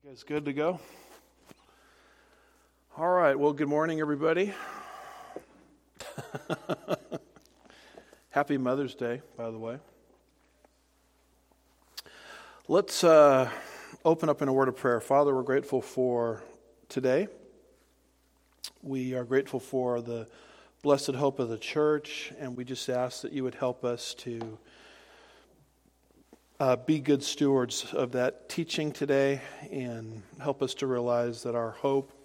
You guys good to go? All right. Well, good morning, everybody. Happy Mother's Day, by the way. Let's open up in a word of prayer. Father, we're grateful for today. We are grateful for the blessed hope of the church, and we just ask that you would help us to be good stewards of that teaching today and help us to realize that our hope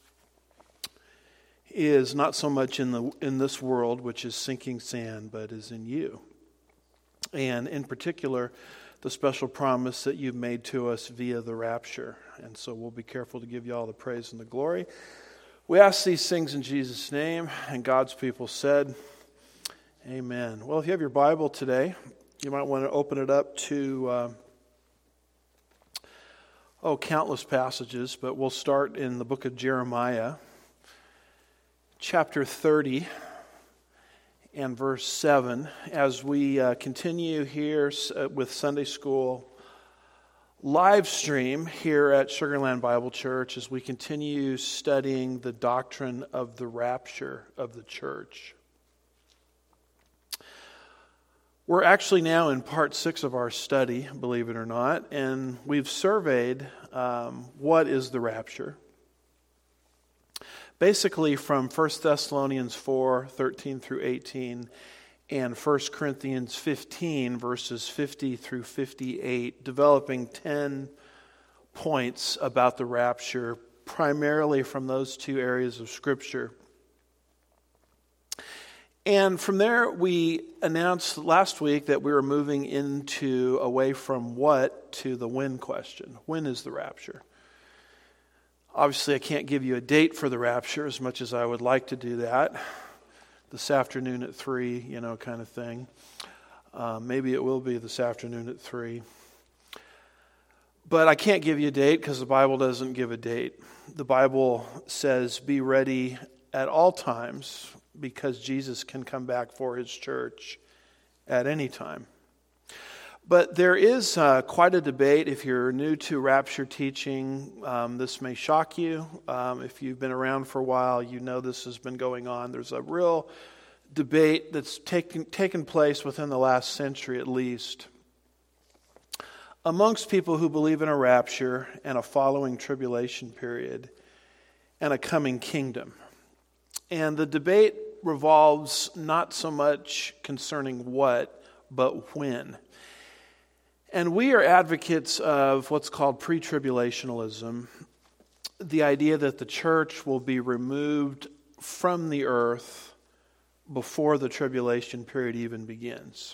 is not so much in this world, which is sinking sand, but is in you. And in particular, the special promise that you've made to us via the rapture. And so we'll be careful to give you all the praise and the glory. We ask these things in Jesus' name, and God's people said, amen. Well, if you have your Bible today, you might want to open it up to, countless passages, but we'll start in the book of Jeremiah, chapter 30 and verse 7, as we continue here with Sunday School live stream here at Sugarland Bible Church as we continue studying the doctrine of the rapture of the church. We're actually now in part 6 of our study, believe it or not, and we've surveyed what is the rapture. Basically from 1 Thessalonians 4, 13 through 18, and 1 Corinthians 15, verses 50 through 58, developing 10 points about the rapture, primarily from those two areas of Scripture. And from there, we announced last week that we were moving away from what to the when question. When is the rapture? Obviously, I can't give you a date for the rapture as much as I would like to do that. This afternoon at 3, kind of thing. Maybe it will be this afternoon at 3. But I can't give you a date because the Bible doesn't give a date. The Bible says, be ready at all times, because Jesus can come back for his church at any time. But there is quite a debate. If you're new to rapture teaching, this may shock you. If you've been around for a while, you know this has been going on. There's a real debate that's taken place within the last century at least amongst people who believe in a rapture and a following tribulation period and a coming kingdom. And the debate revolves not so much concerning what, but when. And we are advocates of what's called pre-tribulationalism, the idea that the church will be removed from the earth before the tribulation period even begins.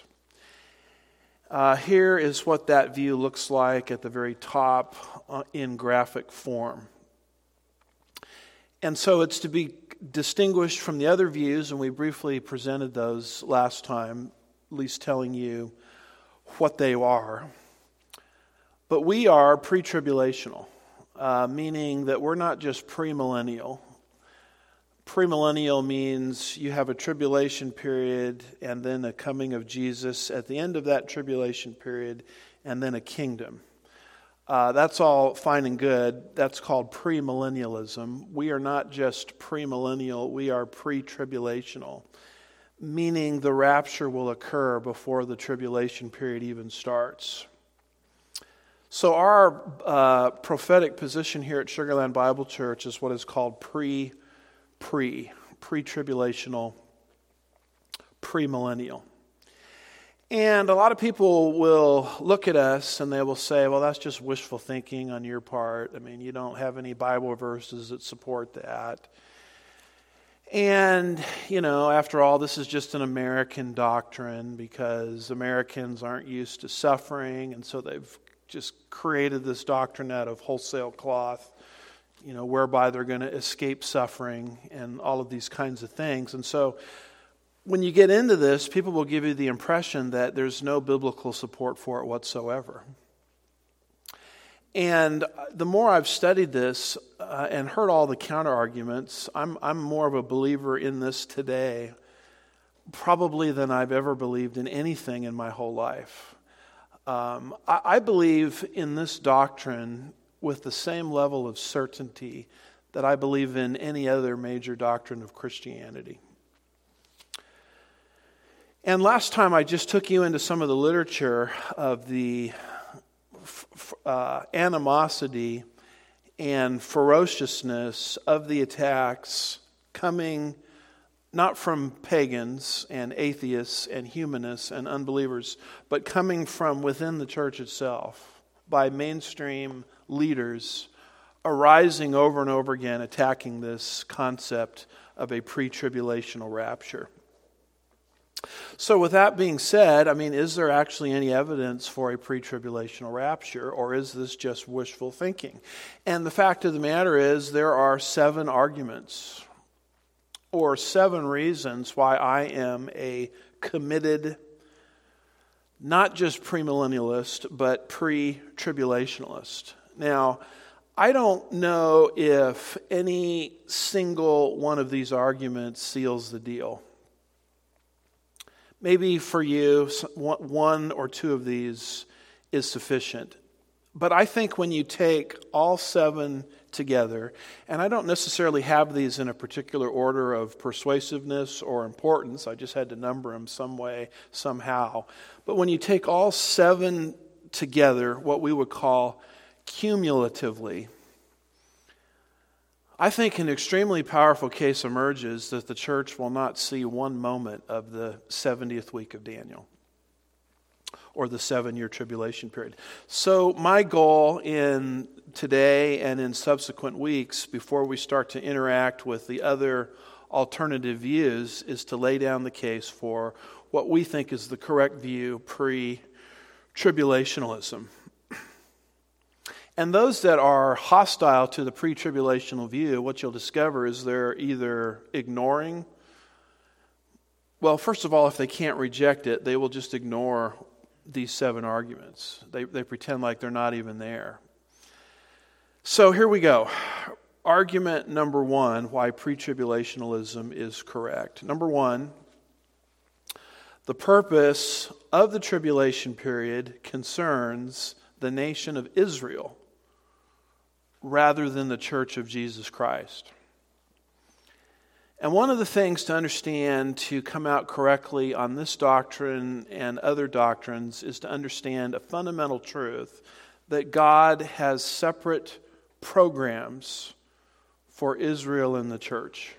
Here is what that view looks like at the very top in graphic form. And so it's to be distinguished from the other views, and we briefly presented those last time, at least telling you what they are. But we are pre-tribulational, meaning that we're not just premillennial. Premillennial means you have a tribulation period and then a coming of Jesus at the end of that tribulation period, and then a kingdom. That's all fine and good. That's called premillennialism. We are not just premillennial, we are pre-tribulational, meaning the rapture will occur before the tribulation period even starts. So our prophetic position here at Sugarland Bible Church is what is called pre-tribulational, premillennial. And a lot of people will look at us and they will say, well, that's just wishful thinking on your part. I mean, you don't have any Bible verses that support that. And, after all, this is just an American doctrine because Americans aren't used to suffering. And so they've just created this doctrine out of wholesale cloth, whereby they're going to escape suffering and all of these kinds of things. And so when you get into this, people will give you the impression that there's no biblical support for it whatsoever. And the more I've studied this and heard all the counter-arguments, I'm more of a believer in this today, probably than I've ever believed in anything in my whole life. I believe in this doctrine with the same level of certainty that I believe in any other major doctrine of Christianity. And last time I just took you into some of the literature of the animosity and ferociousness of the attacks coming not from pagans and atheists and humanists and unbelievers, but coming from within the church itself by mainstream leaders arising over and over again, attacking this concept of a pre-tribulational rapture. So with that being said, is there actually any evidence for a pre-tribulational rapture, or is this just wishful thinking? And the fact of the matter is, there are 7 arguments, or 7 reasons why I am a committed, not just premillennialist, but pre-tribulationalist. Now, I don't know if any single one of these arguments seals the deal. Maybe for you, 1 or 2 of these is sufficient. But I think when you take all 7 together, and I don't necessarily have these in a particular order of persuasiveness or importance, I just had to number them some way, somehow. But when you take all 7 together, what we would call cumulatively, I think an extremely powerful case emerges that the church will not see one moment of the 70th week of Daniel, or the 7-year tribulation period. So my goal in today and in subsequent weeks, before we start to interact with the other alternative views, is to lay down the case for what we think is the correct view pre-tribulationalism. And those that are hostile to the pre-tribulational view, what you'll discover is they're either ignoring, well, first of all, if they can't reject it, they will just ignore these 7 arguments. They pretend like they're not even there. So here we go. Argument number 1, why pre-tribulationalism is correct. Number 1, the purpose of the tribulation period concerns the nation of Israel rather than the church of Jesus Christ. And one of the things to understand to come out correctly on this doctrine and other doctrines is to understand a fundamental truth that God has separate programs for Israel and the church.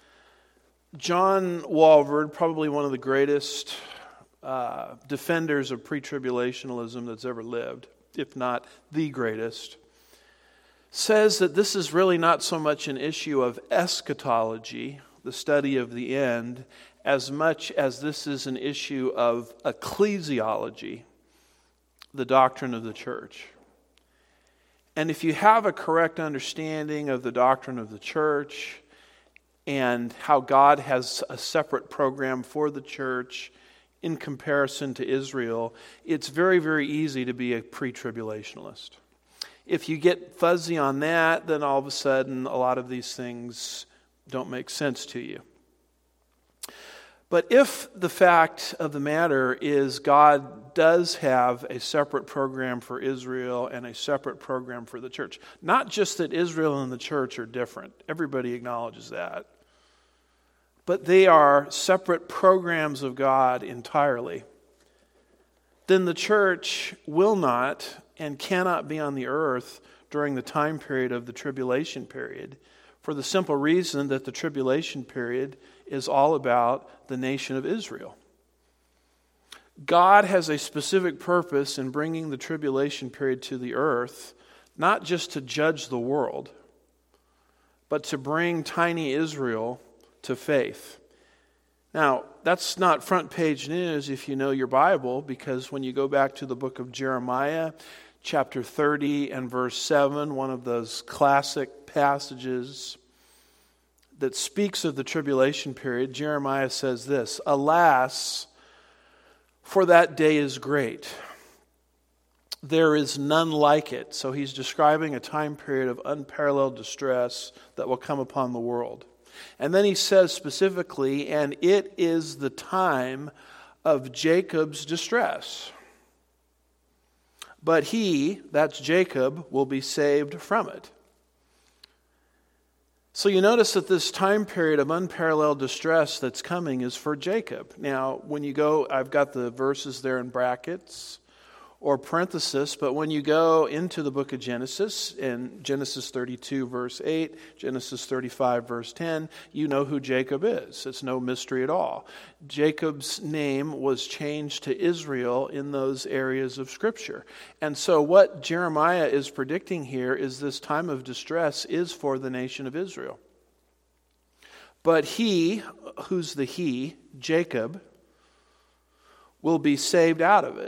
John Walvoord, probably one of the greatest defenders of pre-tribulationalism that's ever lived, if not the greatest, says that this is really not so much an issue of eschatology, the study of the end, as much as this is an issue of ecclesiology, the doctrine of the church. And if you have a correct understanding of the doctrine of the church and how God has a separate program for the church in comparison to Israel, it's very, very easy to be a pre-tribulationalist. If you get fuzzy on that, then all of a sudden a lot of these things don't make sense to you. But if the fact of the matter is God does have a separate program for Israel and a separate program for the church, not just that Israel and the church are different, everybody acknowledges that, but they are separate programs of God entirely, then the church will not and cannot be on the earth during the time period of the tribulation period, for the simple reason that the tribulation period is all about the nation of Israel. God has a specific purpose in bringing the tribulation period to the earth, not just to judge the world, but to bring tiny Israel to faith. Now, that's not front page news if you know your Bible, because when you go back to the book of Jeremiah, chapter 30 and verse 7, one of those classic passages that speaks of the tribulation period, Jeremiah says this, "Alas, for that day is great. There is none like it." So he's describing a time period of unparalleled distress that will come upon the world. And then he says specifically, "And it is the time of Jacob's distress. but he, that's Jacob, will be saved from it. So you notice that this time period of unparalleled distress that's coming is for Jacob. Now, when you go, I've got the verses there in brackets or parenthesis, but when you go into the book of Genesis, in Genesis 32 verse 8, Genesis 35 verse 10, you know who Jacob is. It's no mystery at all. Jacob's name was changed to Israel in those areas of Scripture. And so what Jeremiah is predicting here is this time of distress is for the nation of Israel. But he, who's the he, Jacob, will be saved out of it.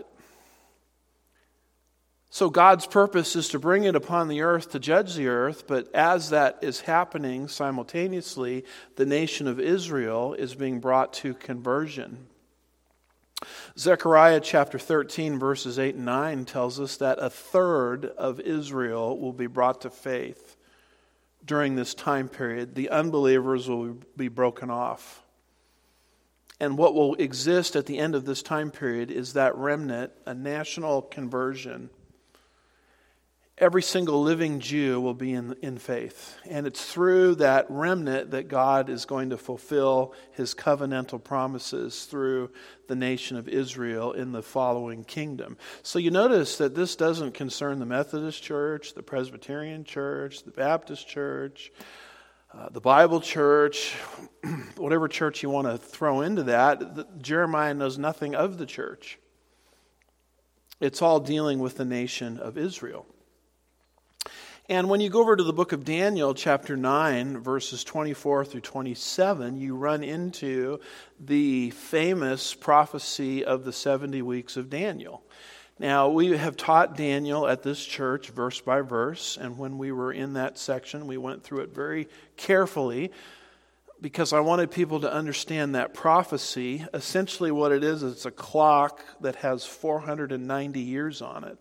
So God's purpose is to bring it upon the earth to judge the earth, but as that is happening simultaneously, the nation of Israel is being brought to conversion. Zechariah chapter 13 verses 8 and 9 tells us that a third of Israel will be brought to faith during this time period. The unbelievers will be broken off. And what will exist at the end of this time period is that remnant, a national conversion. Every single living Jew will be in faith. And it's through that remnant that God is going to fulfill his covenantal promises through the nation of Israel in the following kingdom. So you notice that this doesn't concern the Methodist Church, the Presbyterian Church, the Baptist Church, the Bible Church, whatever church you want to throw into that. Jeremiah knows nothing of the church. It's all dealing with the nation of Israel. And when you go over to the book of Daniel, chapter 9, verses 24 through 27, you run into the famous prophecy of the 70 weeks of Daniel. Now, we have taught Daniel at this church verse by verse, and when we were in that section, we went through it very carefully because I wanted people to understand that prophecy. Essentially what it is, it's a clock that has 490 years on it.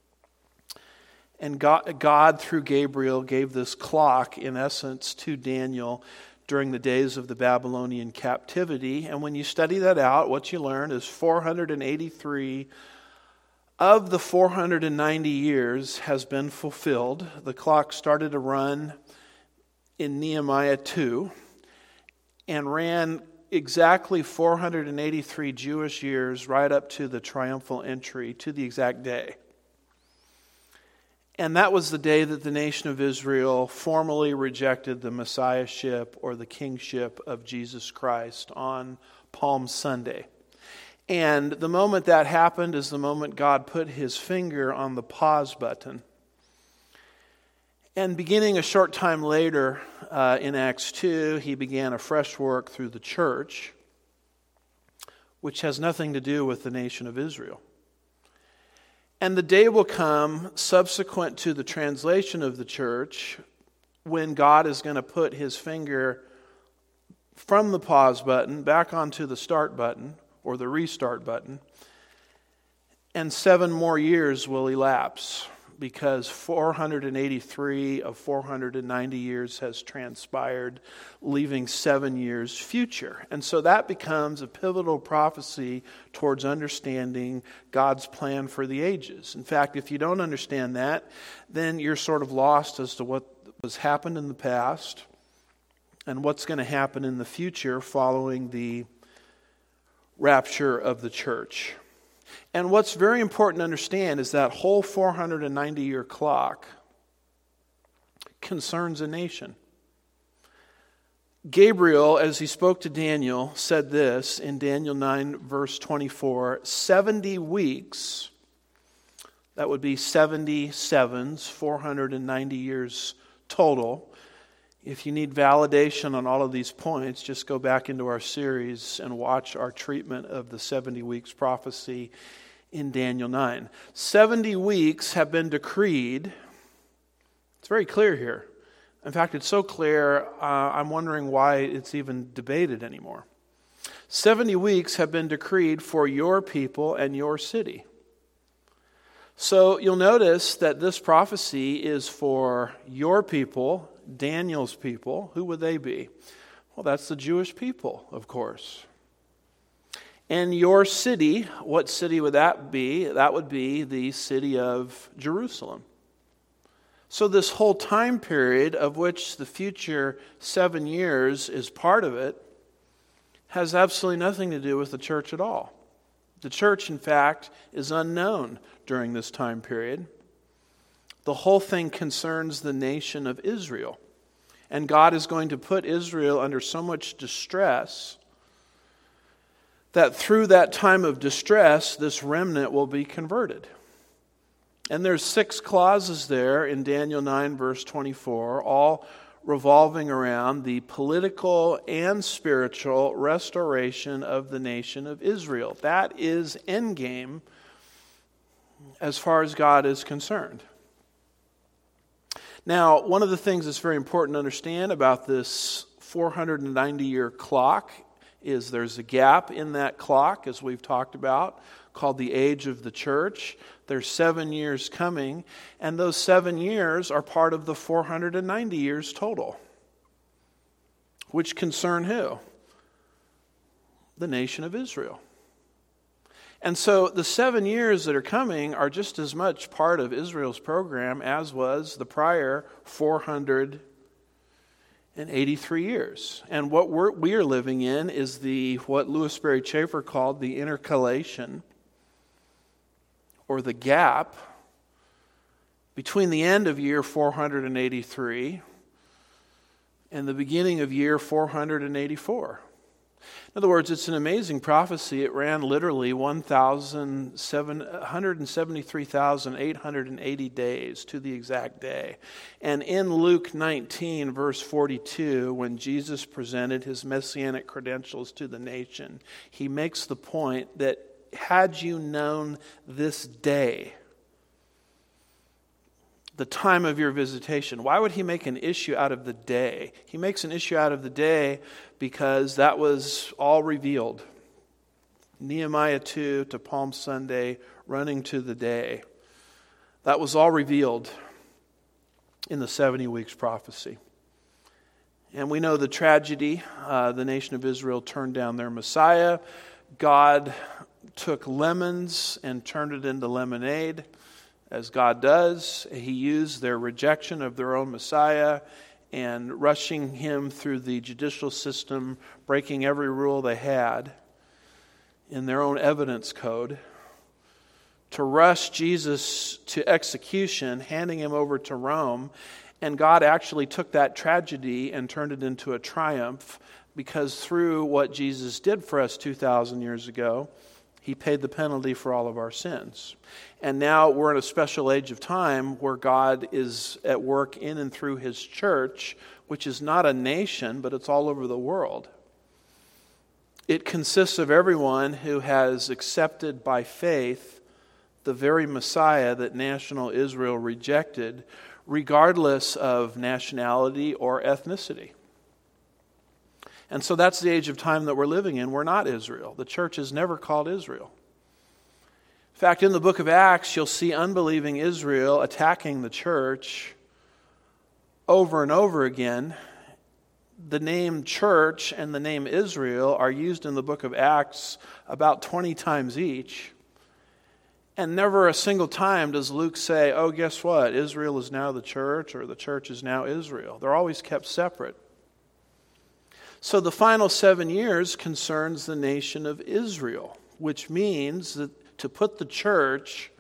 And God, through Gabriel, gave this clock, in essence, to Daniel during the days of the Babylonian captivity. And when you study that out, what you learn is 483 of the 490 years has been fulfilled. The clock started to run in Nehemiah 2 and ran exactly 483 Jewish years right up to the triumphal entry, to the exact day. And that was the day that the nation of Israel formally rejected the messiahship or the kingship of Jesus Christ on Palm Sunday. And the moment that happened is the moment God put his finger on the pause button. And beginning a short time later in Acts 2, he began a fresh work through the church, which has nothing to do with the nation of Israel. And the day will come subsequent to the translation of the church when God is going to put his finger from the pause button back onto the start button or the restart button. And 7 more years will elapse because 483 of 490 years has transpired, leaving 7 years future. And so that becomes a pivotal prophecy towards understanding God's plan for the ages. In fact, if you don't understand that, then you're sort of lost as to what has happened in the past and what's going to happen in the future following the rapture of the church. And what's very important to understand is that whole 490-year clock concerns a nation. Gabriel, as he spoke to Daniel, said this in Daniel 9, verse 24, 70 weeks, that would be 77s, 490 years total. If you need validation on all of these points, just go back into our series and watch our treatment of the 70 weeks prophecy in Daniel 9. 70 weeks have been decreed. It's very clear here. In fact, it's so clear, I'm wondering why it's even debated anymore. 70 weeks have been decreed for your people and your city. So you'll notice that this prophecy is for your people, Daniel's people. Who would they be? Well, that's the Jewish people, of course. And your city, what city would that be? That would be the city of Jerusalem. So this whole time period, of which the future 7 years is part of it, has absolutely nothing to do with the church at all. The church, in fact, is unknown during this time period. The whole thing concerns the nation of Israel. And God is going to put Israel under so much distress that through that time of distress, this remnant will be converted. And there's 6 clauses there in Daniel 9, verse 24, all revolving around the political and spiritual restoration of the nation of Israel. That is endgame as far as God is concerned. Now, one of the things that's very important to understand about this 490-year clock is there's a gap in that clock, as we've talked about, called the age of the church. There's 7 years coming, and those 7 years are part of the 490 years total, which concern who? The nation of Israel. And so the 7 years that are coming are just as much part of Israel's program as was the prior 483 years. And what we are living in is what Louis Sperry Chafer called the intercalation, or the gap between the end of year 483 and the beginning of year 484. In other words, it's an amazing prophecy. It ran literally 173,880 days to the exact day. And in Luke 19, verse 42, when Jesus presented his messianic credentials to the nation, he makes the point that had you known this day, the time of your visitation. Why would he make an issue out of the day? He makes an issue out of the day because that was all revealed. Nehemiah 2 to Palm Sunday, running to the day. That was all revealed in the 70 weeks prophecy. And we know the tragedy. The nation of Israel turned down their Messiah. God took lemons and turned it into lemonade. As God does, he used their rejection of their own Messiah and rushing him through the judicial system, breaking every rule they had in their own evidence code, to rush Jesus to execution, handing him over to Rome. And God actually took that tragedy and turned it into a triumph, because through what Jesus did for us 2,000 years ago, he paid the penalty for all of our sins. And now we're in a special age of time where God is at work in and through his church, which is not a nation, but it's all over the world. It consists of everyone who has accepted by faith the very Messiah that national Israel rejected, regardless of nationality or ethnicity. And so that's the age of time that we're living in. We're not Israel. The church is never called Israel. In fact, in the book of Acts, you'll see unbelieving Israel attacking the church over and over again. The name church and the name Israel are used in the book of Acts about 20 times each. And never a single time does Luke say, oh, guess what? Israel is now the church, or the church is now Israel. They're always kept separate. So the final 7 years concerns the nation of Israel, which means that to put the church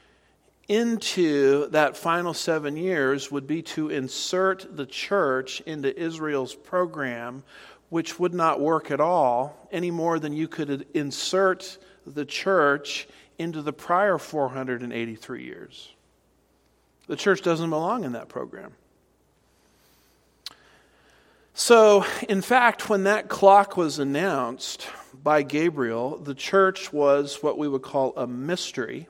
into that final 7 years would be to insert the church into Israel's program, which would not work at all, any more than you could insert the church into the prior 483 years. The church doesn't belong in that program. So, in fact, when that clock was announced by Gabriel, the church was what we would call a mystery.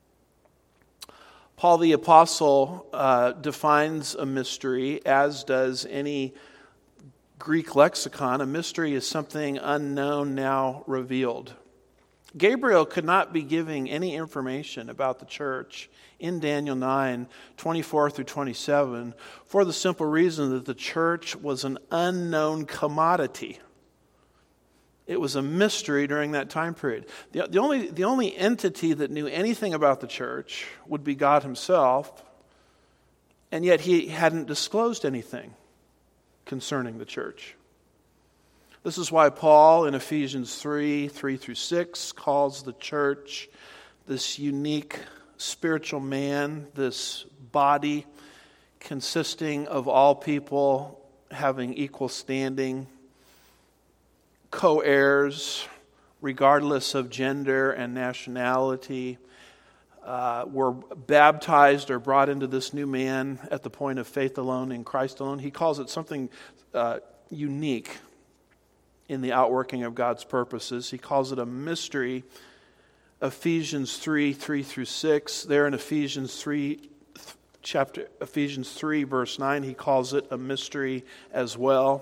Paul the Apostle defines a mystery, as does any Greek lexicon. A mystery is something unknown, now revealed. Gabriel could not be giving any information about the church in Daniel 9, 24 through 27, for the simple reason that the church was an unknown commodity. It was a mystery during that time period. The only entity that knew anything about the church would be God himself, and yet he hadn't disclosed anything concerning the church. This is why Paul in Ephesians 3:3-6 calls the church this unique spiritual man, this body consisting of all people having equal standing, co-heirs, regardless of gender and nationality, were baptized or brought into this new man at the point of faith alone in Christ alone. He calls it something unique in the outworking of God's purposes. He calls it a mystery. Ephesians 3:3-6. There in Ephesians 3, verse 9, he calls it a mystery as well.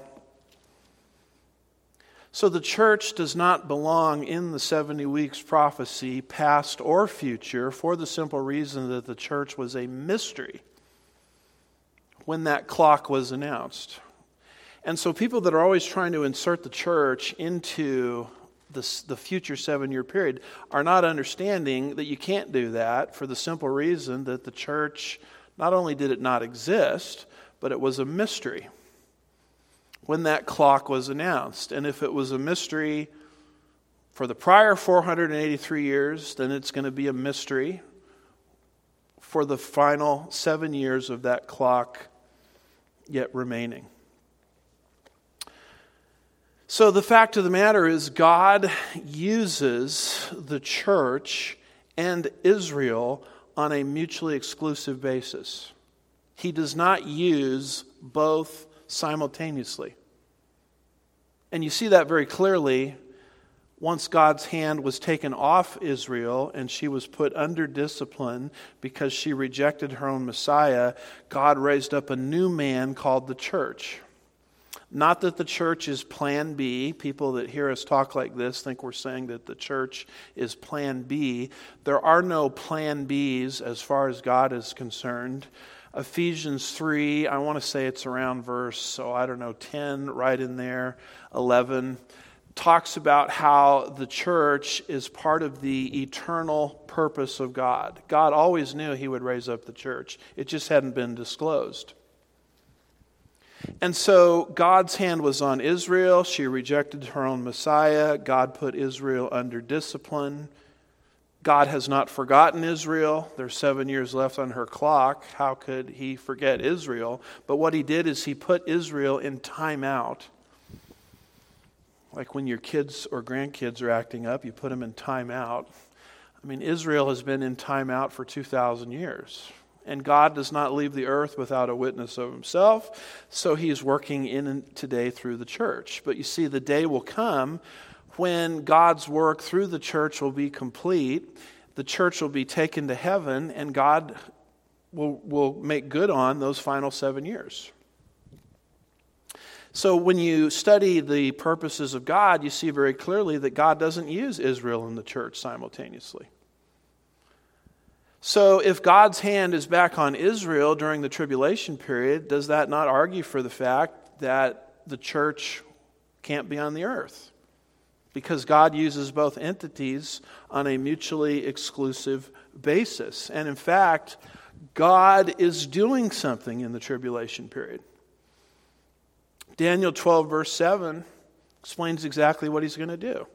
So the church does not belong in the 70 weeks prophecy, past or future, for the simple reason that the church was a mystery when that clock was announced. And so people that are always trying to insert the church into the future 7-year period are not understanding that you can't do that, for the simple reason that the church, not only did it not exist, but it was a mystery when that clock was announced. And if it was a mystery for the prior 483 years, then it's going to be a mystery for the final 7 years of that clock yet remaining. So the fact of the matter is, God uses the church and Israel on a mutually exclusive basis. He does not use both simultaneously. And you see that very clearly once God's hand was taken off Israel and she was put under discipline because she rejected her own Messiah. God raised up a new man called the church. Not that the church is plan B. People that hear us talk like this think we're saying that the church is plan B. There are no plan Bs as far as God is concerned. Ephesians 3, I want to say it's around verse, 10, right in there, 11, talks about how the church is part of the eternal purpose of God. God always knew he would raise up the church. It just hadn't been disclosed. And so God's hand was on Israel. She rejected her own Messiah. God put Israel under discipline. God has not forgotten Israel. There's 7 years left on her clock. How could he forget Israel? But what he did is he put Israel in timeout. Like when your kids or grandkids are acting up, you put them in timeout. I mean, Israel has been in timeout for 2,000 years. And God does not leave the earth without a witness of himself. So he's working in and today through the church. But you see, the day will come when God's work through the church will be complete. The church will be taken to heaven, and God will make good on those final 7 years. So when you study the purposes of God, you see very clearly that God doesn't use Israel and the church simultaneously. So if God's hand is back on Israel during the tribulation period, does that not argue for the fact that the church can't be on the earth? Because God uses both entities on a mutually exclusive basis. And in fact, God is doing something in the tribulation period. Daniel 12 verse 7 explains exactly what he's going to do.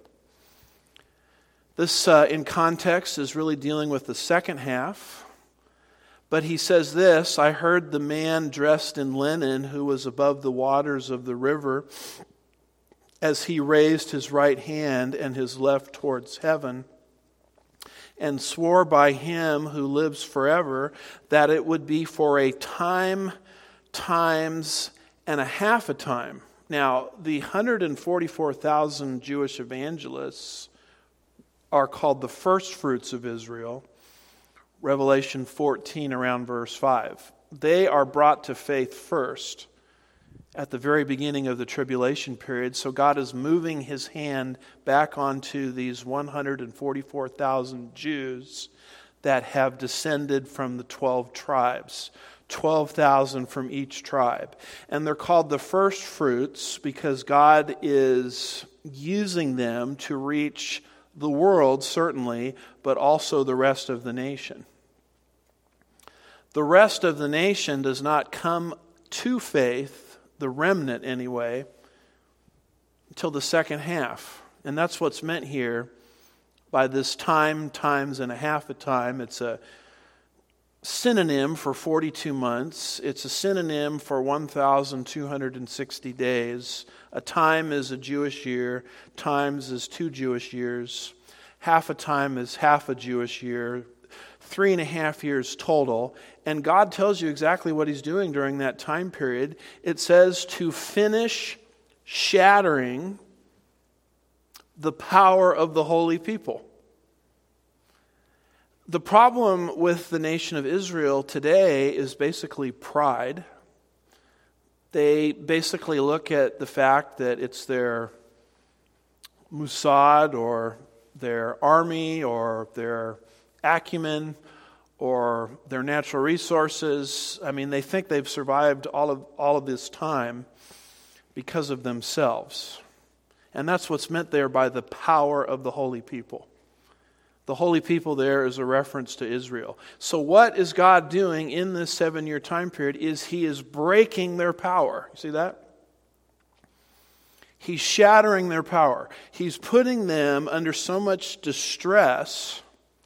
This, in context, is really dealing with the second half. But he says this, I heard the man dressed in linen who was above the waters of the river as he raised his right hand and his left towards heaven and swore by him who lives forever that it would be for a time, times, and a half a time. Now, the 144,000 Jewish evangelists are called the first fruits of Israel. Revelation 14 around verse 5. They are brought to faith first at the very beginning of the tribulation period. So God is moving his hand back onto these 144,000 Jews that have descended from the 12 tribes. 12,000 from each tribe. And they're called the first fruits because God is using them to reach the world, certainly, but also the rest of the nation. The rest of the nation does not come to faith, the remnant anyway, until the second half. And that's what's meant here by this time, times and a half a time. It's a synonym for 42 months. It's a synonym for 1,260 days. A time is a Jewish year. Times is 2 Jewish years. Half a time is half a Jewish year. 3.5 years total. And God tells you exactly what He's doing during that time period. It says to finish shattering the power of the holy people. The problem with the nation of Israel today is basically pride. They basically look at the fact that it's their Mossad or their army or their acumen or their natural resources. I mean, they think they've survived all of this time because of themselves. And that's what's meant there by the power of the holy people. The holy people there is a reference to Israel. So what is God doing in this 7-year time period is He is breaking their power. You see that? He's shattering their power. He's putting them under so much distress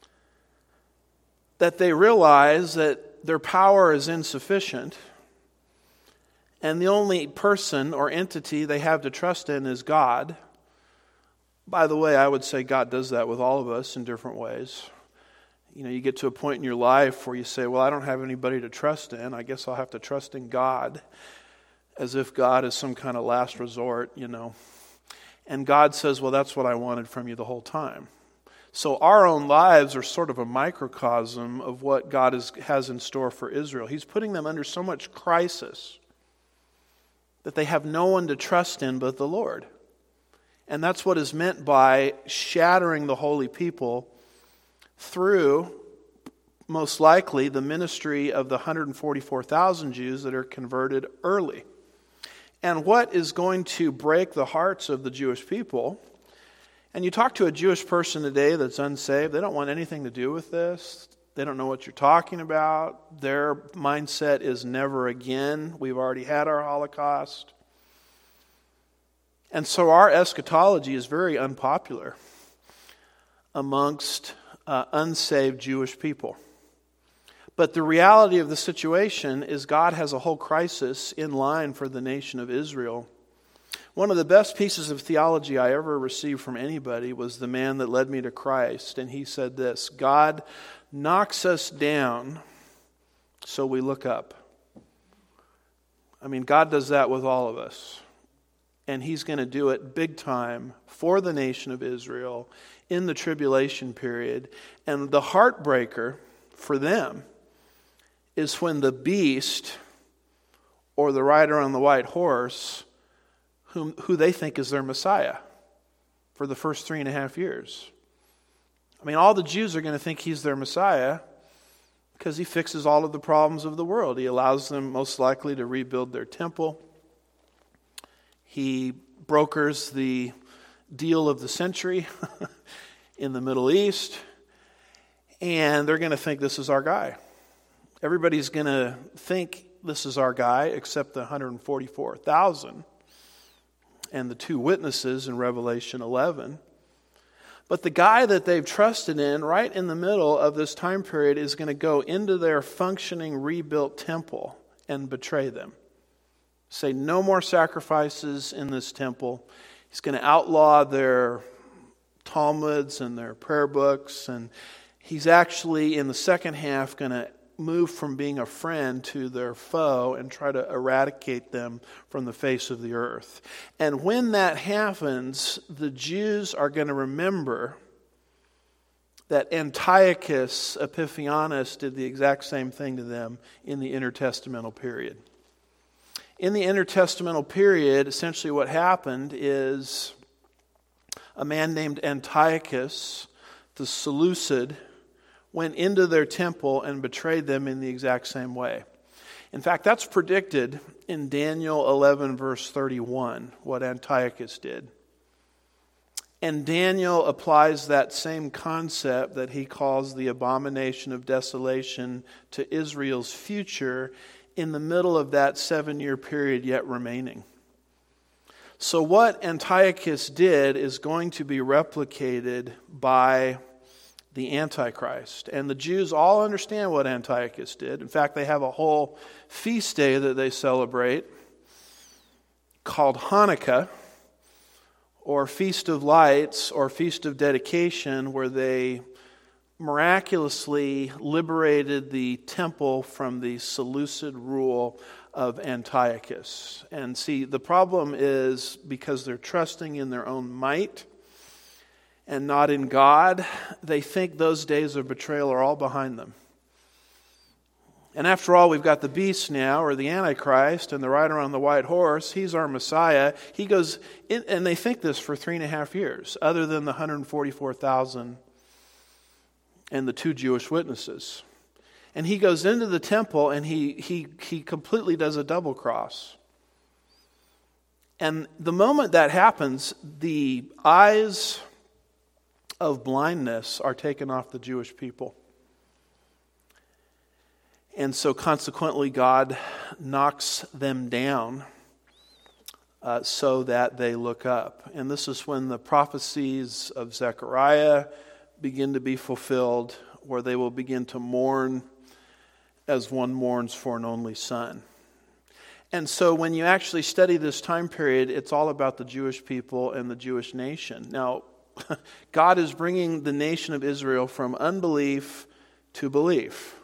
that they realize that their power is insufficient, and the only person or entity they have to trust in is God. By the way, I would say God does that with all of us in different ways. You know, you get to a point in your life where you say, well, I don't have anybody to trust in. I guess I'll have to trust in God, as if God is some kind of last resort, you know. And God says, well, that's what I wanted from you the whole time. So our own lives are sort of a microcosm of what God has in store for Israel. He's putting them under so much crisis that they have no one to trust in but the Lord. And that's what is meant by shattering the holy people through, most likely, the ministry of the 144,000 Jews that are converted early. And what is going to break the hearts of the Jewish people? And you talk to a Jewish person today that's unsaved, they don't want anything to do with this. They don't know what you're talking about. Their mindset is never again. We've already had our Holocaust. And so our eschatology is very unpopular amongst unsaved Jewish people. But the reality of the situation is God has a whole crisis in line for the nation of Israel. One of the best pieces of theology I ever received from anybody was the man that led me to Christ. And he said this: God knocks us down so we look up. I mean, God does that with all of us. And He's going to do it big time for the nation of Israel in the tribulation period. And the heartbreaker for them is when the beast or the rider on the white horse, who they think is their Messiah for the first 3.5 years. I mean, all the Jews are going to think He's their Messiah because He fixes all of the problems of the world. He allows them most likely to rebuild their temple. He brokers the deal of the century in the Middle East. And they're going to think this is our guy. Everybody's going to think this is our guy except the 144,000 and the 2 witnesses in Revelation 11. But the guy that they've trusted in right in the middle of this time period is going to go into their functioning rebuilt temple and betray them. Say no more sacrifices in this temple. He's going to outlaw their Talmuds and their prayer books. And he's actually, in the second half, going to move from being a friend to their foe and try to eradicate them from the face of the earth. And when that happens, the Jews are going to remember that Antiochus Epiphanes did the exact same thing to them in the intertestamental period. In the intertestamental period, essentially what happened is a man named Antiochus, the Seleucid, went into their temple and betrayed them in the exact same way. In fact, that's predicted in Daniel 11, verse 31, what Antiochus did. And Daniel applies that same concept that he calls the abomination of desolation to Israel's future in the middle of that 7-year period yet remaining. So what Antiochus did is going to be replicated by the Antichrist. And the Jews all understand what Antiochus did. In fact, they have a whole feast day that they celebrate called Hanukkah, or Feast of Lights, or Feast of Dedication, where they miraculously liberated the temple from the Seleucid rule of Antiochus. And see, the problem is because they're trusting in their own might and not in God, they think those days of betrayal are all behind them. And after all, we've got the beast now, or the Antichrist, and the rider on the white horse. He's our Messiah. He goes in, and they think this for 3.5 years, other than the 144,000 and the 2 Jewish witnesses. And he goes into the temple, and he completely does a double cross. And the moment that happens, the eyes of blindness are taken off the Jewish people. And so consequently, God knocks them down so that they look up. And this is when the prophecies of Zechariah begin to be fulfilled, where they will begin to mourn as one mourns for an only son. And so when you actually study this time period, it's all about the Jewish people and the Jewish nation. Now, God is bringing the nation of Israel from unbelief to belief.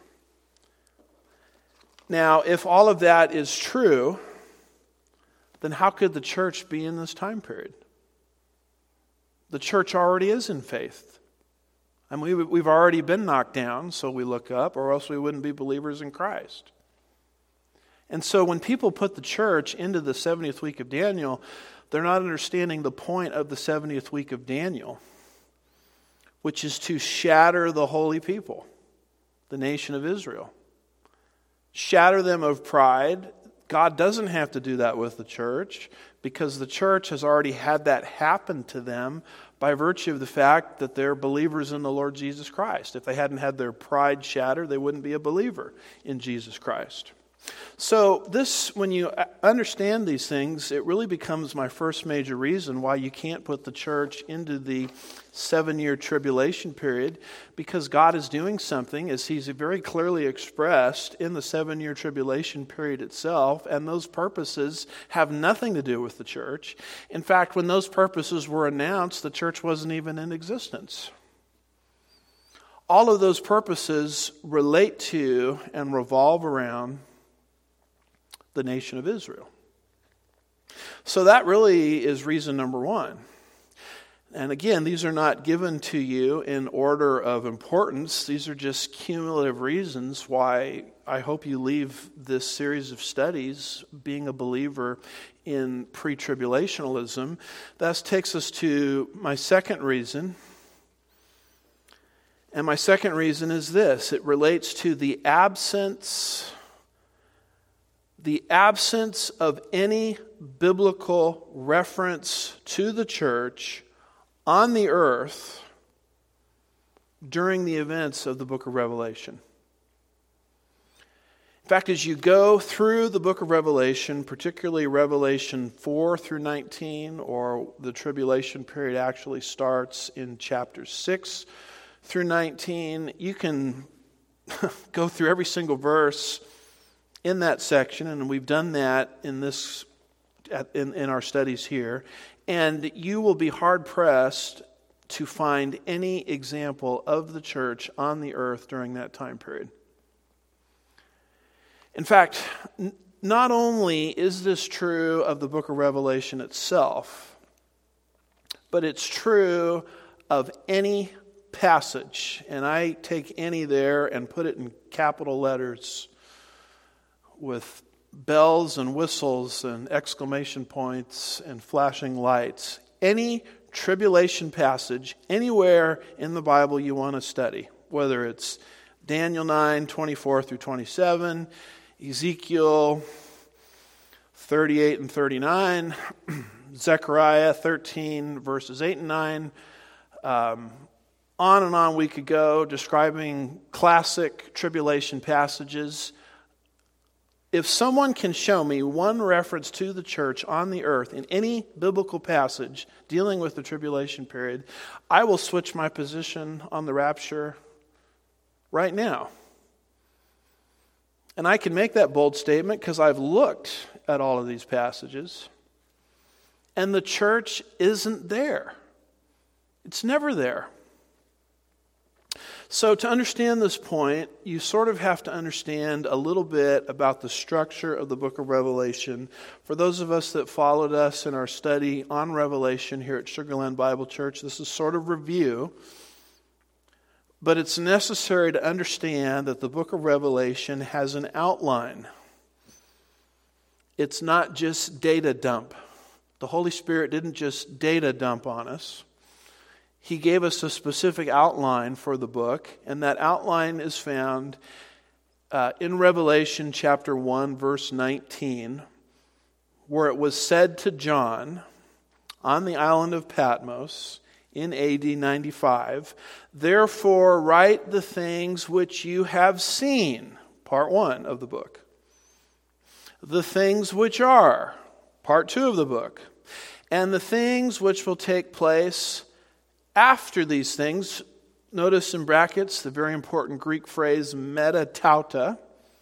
Now, if all of that is true, then how could the church be in this time period? The church already is in faith. I mean, we've already been knocked down, so we look up, or else we wouldn't be believers in Christ. And so when people put the church into the 70th week of Daniel, they're not understanding the point of the 70th week of Daniel, which is to shatter the holy people, the nation of Israel. Shatter them of pride. God doesn't have to do that with the church, because the church has already had that happen to them by virtue of the fact that they're believers in the Lord Jesus Christ. If they hadn't had their pride shattered, they wouldn't be a believer in Jesus Christ. So this, when you understand these things, it really becomes my first major reason why you can't put the church into the 7-year tribulation period, because God is doing something, as He's very clearly expressed, in the 7-year tribulation period itself, and those purposes have nothing to do with the church. In fact, when those purposes were announced, the church wasn't even in existence. All of those purposes relate to and revolve around the nation of Israel. So that really is reason number one. And again, these are not given to you in order of importance. These are just cumulative reasons why I hope you leave this series of studies being a believer in pre-tribulationalism. That takes us to my second reason. And my second reason is this. It relates to the absence of any biblical reference to the church on the earth during the events of the book of Revelation. In fact, as you go through the book of Revelation, particularly Revelation 4 through 19, or the tribulation period actually starts in chapters 6 through 19, you can go through every single verse in that section, and we've done that in our studies here, and you will be hard-pressed to find any example of the church on the earth during that time period. In fact, not only is this true of the book of Revelation itself, but it's true of any passage, and I take any there and put it in capital letters with bells and whistles and exclamation points and flashing lights. Any tribulation passage anywhere in the Bible you want to study, whether it's Daniel 9, 24 through 27, Ezekiel 38 and 39, Zechariah 13, verses 8 and 9. On and on we could go, describing classic tribulation passages. If someone can show me one reference to the church on the earth in any biblical passage dealing with the tribulation period, I will switch my position on the rapture right now. And I can make that bold statement because I've looked at all of these passages, and the church isn't there. It's never there. So to understand this point, you sort of have to understand a little bit about the structure of the book of Revelation. For those of us that followed us in our study on Revelation here at Sugar Land Bible Church, this is sort of review. But it's necessary to understand that the book of Revelation has an outline. It's not just data dump. The Holy Spirit didn't just data dump on us. He gave us a specific outline for the book, and that outline is found in Revelation chapter 1, verse 19, where it was said to John on the island of Patmos in AD 95, "Therefore write the things which you have seen," part 1 of the book. "The things which are," part 2 of the book. "And the things which will take place after these things." Notice in brackets the very important Greek phrase meta tauta.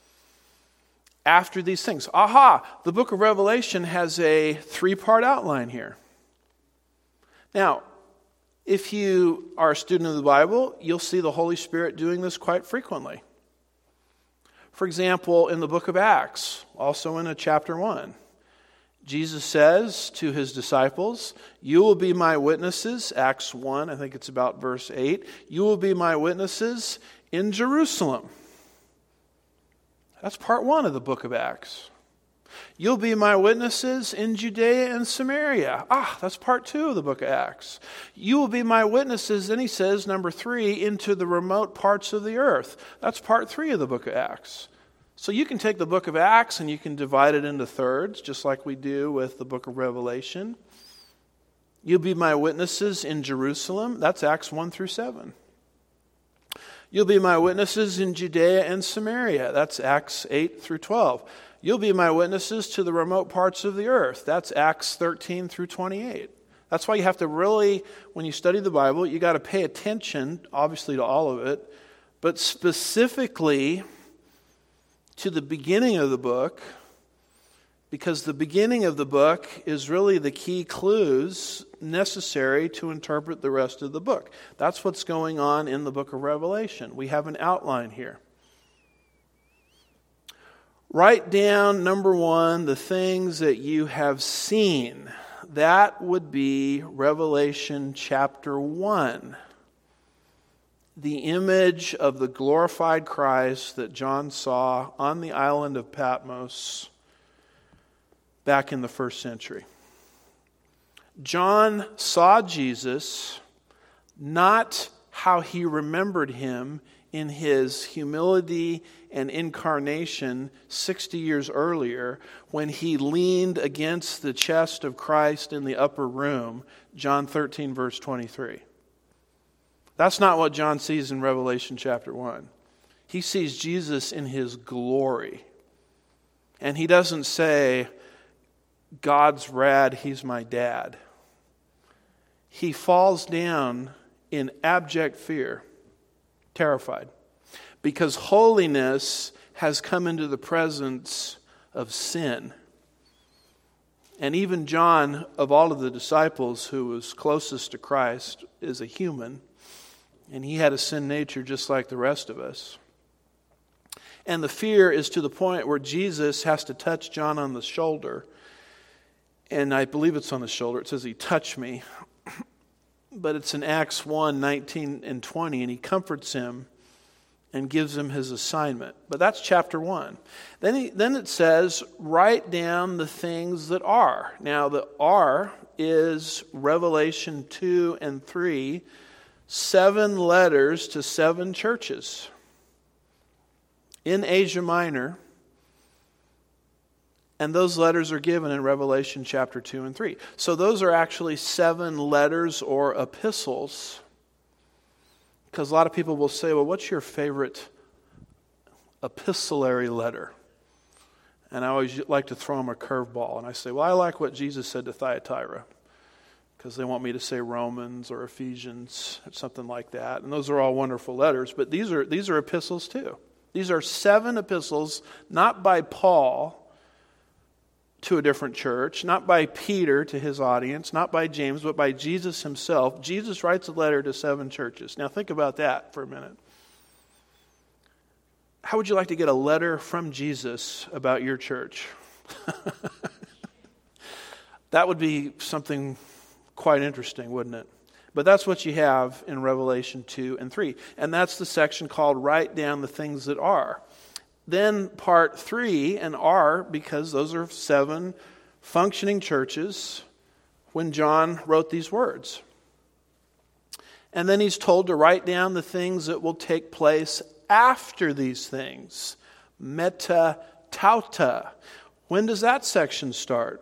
After these things. Aha! The book of Revelation has a 3-part outline here. Now, if you are a student of the Bible, you'll see the Holy Spirit doing this quite frequently. For example, in the book of Acts, also in chapter 1, Jesus says to his disciples, "You will be my witnesses," Acts 1, I think it's about verse 8, "You will be my witnesses in Jerusalem." That's part 1 of the book of Acts. "You'll be my witnesses in Judea and Samaria." That's part 2 of the book of Acts. "You will be my witnesses," then he says, number 3, "into the remote parts of the earth." That's part 3 of the book of Acts. So you can take the book of Acts and you can divide it into thirds, just like we do with the book of Revelation. "You'll be my witnesses in Jerusalem." That's Acts 1 through 7. "You'll be my witnesses in Judea and Samaria." That's Acts 8 through 12. "You'll be my witnesses to the remote parts of the earth." That's Acts 13 through 28. That's why you have to really, when you study the Bible, you got to pay attention, obviously, to all of it, but specifically to the beginning of the book, because the beginning of the book is really the key clues necessary to interpret the rest of the book. That's what's going on in the book of Revelation. We have an outline here. Write down, number 1, the things that you have seen. That would be Revelation chapter 1. The image of the glorified Christ that John saw on the island of Patmos back in the 1st century. John saw Jesus, not how he remembered him in his humility and incarnation 60 years earlier when he leaned against the chest of Christ in the upper room, John 13, verse 23. That's not what John sees in Revelation chapter 1. He sees Jesus in his glory. And he doesn't say, "God's rad, he's my dad." He falls down in abject fear, terrified, because holiness has come into the presence of sin. And even John, of all of the disciples who was closest to Christ, is a human. And he had a sin nature just like the rest of us. And the fear is to the point where Jesus has to touch John on the shoulder. And I believe it's on the shoulder. It says he touched me. But it's in Acts 1, 19 and 20. And he comforts him and gives him his assignment. But that's chapter 1. Then it says, write down the things that are. Now the are is Revelation 2 and 3. 7 letters to 7 churches in Asia Minor And those letters are given in Revelation chapter 2 and 3. So those are actually 7 letters or epistles. Because a lot of people will say, well, what's your favorite epistolary letter? And I always like to throw them a curveball. And I say, well, I like what Jesus said to Thyatira. Because they want me to say Romans or Ephesians or something like that. And those are all wonderful letters. But these are epistles too. These are 7 epistles, not by Paul to a different church, not by Peter to his audience, not by James, but by Jesus himself. Jesus writes a letter to 7 churches. Now think about that for a minute. How would you like to get a letter from Jesus about your church? That would be something quite interesting, wouldn't it? But that's what you have in Revelation 2 and 3. And that's the section called Write Down the Things That Are. Then part 3 and are, because those are 7 functioning churches when John wrote these words. And then he's told to write down the things that will take place after these things. Meta tauta. When does that section start?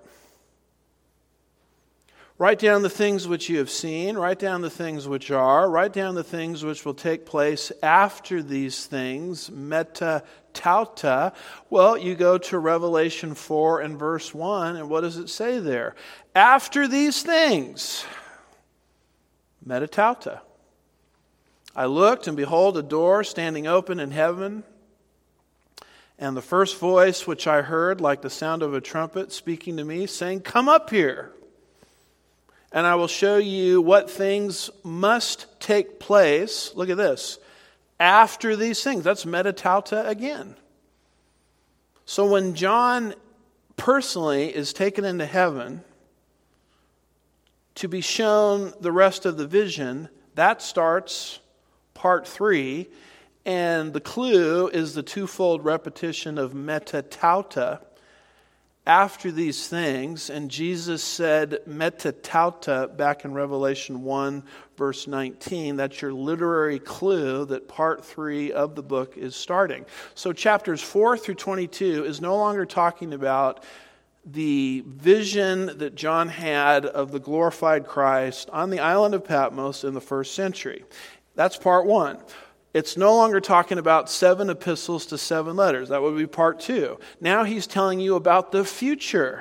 Write down the things which you have seen. Write down the things which are. Write down the things which will take place after these things. Meta tauta. Well, you go to Revelation 4 and verse 1, and what does it say there? After these things. Meta tauta. I looked, and behold, a door standing open in heaven. And the first voice which I heard, like the sound of a trumpet, speaking to me, saying, "Come up here. And I will show you what things must take place." Look at this. After these things. That's meta tauta again. So when John personally is taken into heaven to be shown the rest of the vision, that starts part 3. And the clue is the twofold repetition of meta tauta. After these things, and Jesus said meta tauta back in Revelation 1 verse 19. That's your literary clue that part 3 of the book is starting. So chapters 4 through 22 is no longer talking about the vision that John had of the glorified Christ on the island of Patmos in the 1st century. That's part 1. It's no longer talking about 7 epistles to 7 letters. That would be part 2. Now he's telling you about the future.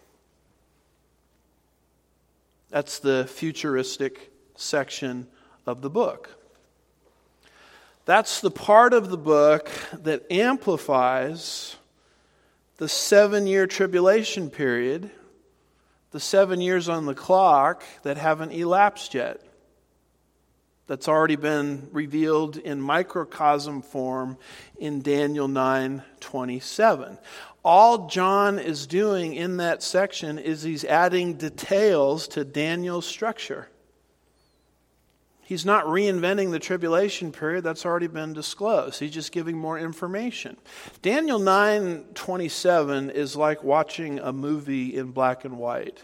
That's the futuristic section of the book. That's the part of the book that amplifies the 7-year tribulation period, the 7 years on the clock that haven't elapsed yet. That's already been revealed in microcosm form in Daniel 9:27. All John is doing in that section is he's adding details to Daniel's structure. He's not reinventing the tribulation period. That's already been disclosed. He's just giving more information. Daniel 9:27 is like watching a movie in black and white.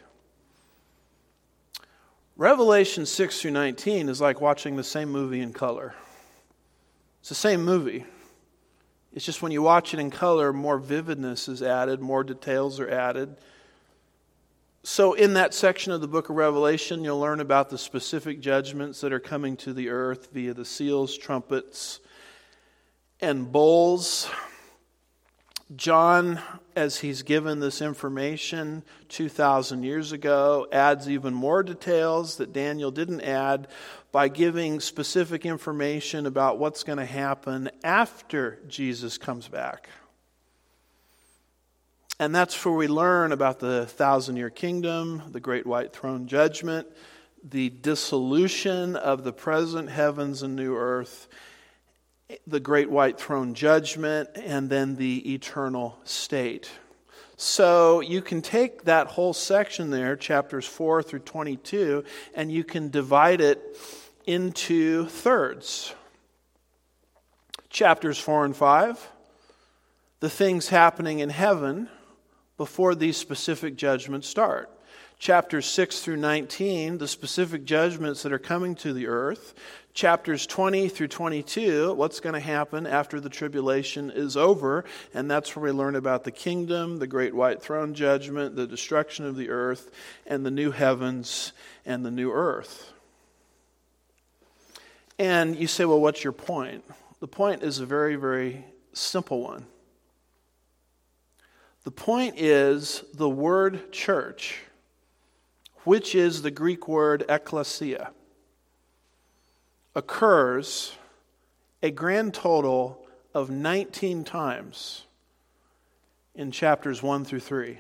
Revelation 6 through 19 is like watching the same movie in color. It's the same movie. It's just when you watch it in color, more vividness is added, more details are added. So in that section of the book of Revelation, you'll learn about the specific judgments that are coming to the earth via the seals, trumpets, and bowls. John, as he's given this information 2,000 years ago, adds even more details that Daniel didn't add by giving specific information about what's going to happen after Jesus comes back. And that's where we learn about the 1,000-year kingdom, the great white throne judgment, the dissolution of the present heavens and new earth, the great white throne judgment, and then the eternal state. So you can take that whole section there, chapters 4 through 22, and you can divide it into thirds. Chapters 4 and 5, the things happening in heaven before these specific judgments start. Chapters 6 through 19, the specific judgments that are coming to the earth. chapters 20 through 22, what's going to happen after the tribulation is over, and that's where we learn about the kingdom, the great white throne judgment, the destruction of the earth, and the new heavens and the new earth. And you say, well, what's your point? The point is a very, very simple one. The point is the word church, which is the Greek word ekklesia, occurs a grand total of 19 times in chapters 1 through 3.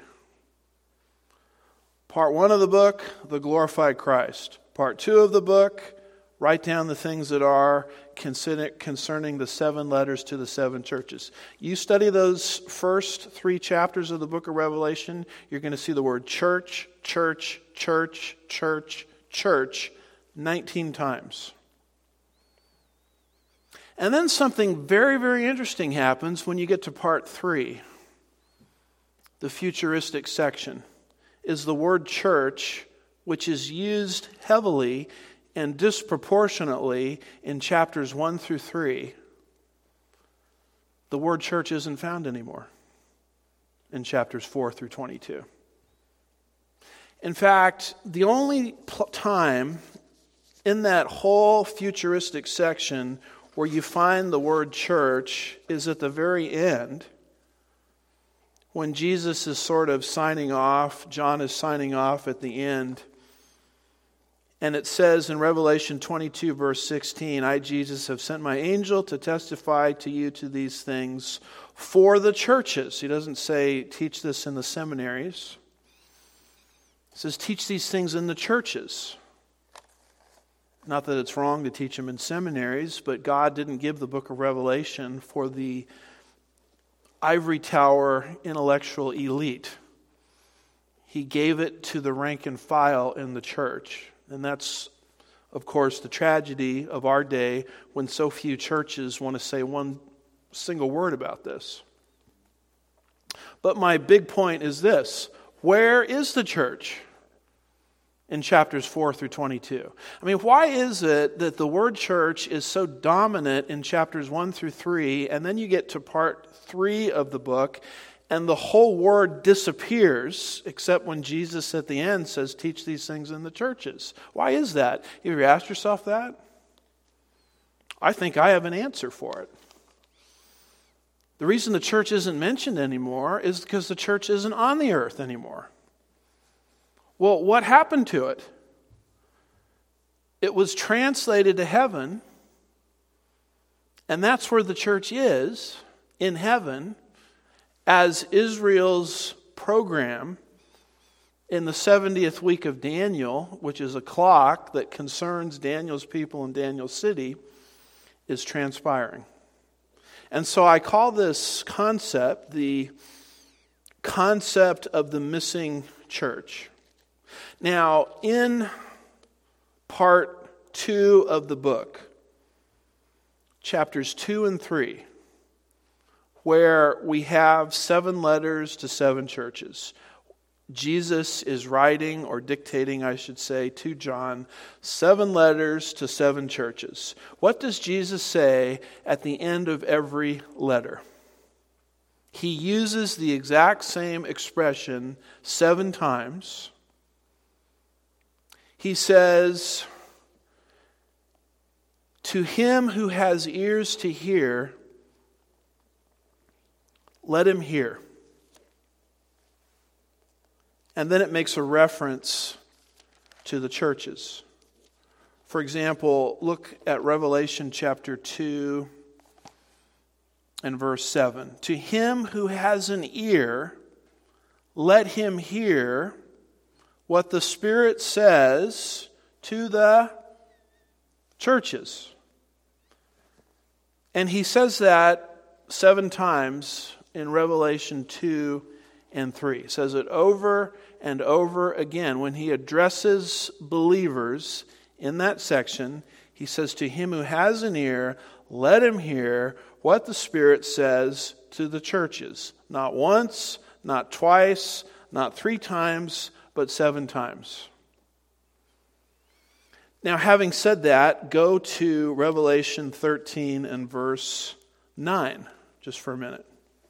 Part 1 of the book, the glorified Christ. Part 2 of the book, write down the things that are concerning the 7 letters to the 7 churches. You study those first 3 chapters of the book of Revelation, you're going to see the word church, church, church, church, church 19 times. And then something very, very interesting happens when you get to part 3. The futuristic section is the word church, which is used heavily and disproportionately in chapters 1 through 3. The word church isn't found anymore in chapters 4 through 22. In fact, the only time in that whole futuristic section where you find the word church is at the very end, when Jesus is sort of signing off. John is signing off at the end. And it says in Revelation 22, verse 16, I, Jesus, have sent my angel to testify to you to these things for the churches. He doesn't say teach this in the seminaries. He says teach these things in the churches. Not that it's wrong to teach them in seminaries, but God didn't give the book of Revelation for the ivory tower intellectual elite. He gave it to the rank and file in the church. And that's, of course, the tragedy of our day when so few churches want to say one single word about this. But my big point is this. Where is the church in chapters 4 through 22? I mean, why is it that the word church is so dominant in chapters 1 through 3, and then you get to part 3 of the book, and the whole word disappears, except when Jesus at the end says, teach these things in the churches? Why is that? Have you ever asked yourself that? I think I have an answer for it. The reason the church isn't mentioned anymore is because the church isn't on the earth anymore. Well, what happened to it? It was translated to heaven, and that's where the church is, in heaven, as Israel's program in the 70th week of Daniel, which is a clock that concerns Daniel's people and Daniel's city, is transpiring. And so I call this concept the concept of the missing church. Now, in part 2 of the book, chapters 2 and 3, where we have 7 letters to 7 churches, Jesus is writing, or dictating, I should say, to John, 7 letters to 7 churches. What does Jesus say at the end of every letter? He uses the exact same expression 7 times. He says, to him who has ears to hear, let him hear. And then it makes a reference to the churches. For example, look at Revelation chapter 2 and verse 7. To him who has an ear, let him hear what the Spirit says to the churches. And he says that 7 times in Revelation 2 and 3. He says it over and over again. When he addresses believers in that section, he says, to him who has an ear, let him hear what the Spirit says to the churches. Not once, not twice, not 3 times, but 7 times. Now, having said that, go to Revelation 13 and verse 9, just for a minute.